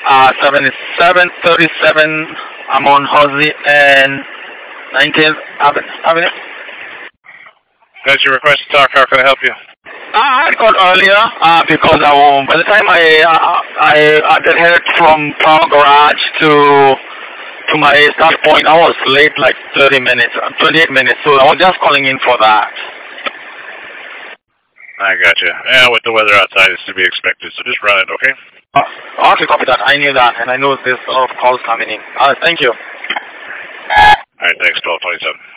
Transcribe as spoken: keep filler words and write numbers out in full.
uh, seventy-seven thirty-seven. I'm on Halsey and nineteenth Avenue. That's your request to talk. How can I help you? I I called earlier uh, because I, um, by the time I uh, I, I got headed from Power Garage to to my start point, I was late like thirty minutes, twenty-eight minutes. So I was just calling in for that. I got you. Yeah, with the weather outside, it's to be expected. So just run it, okay? Uh, okay, copy that. I knew that, and I know there's a lot of calls coming in. Uh, thank you. All right, thanks. twelve twenty-seven.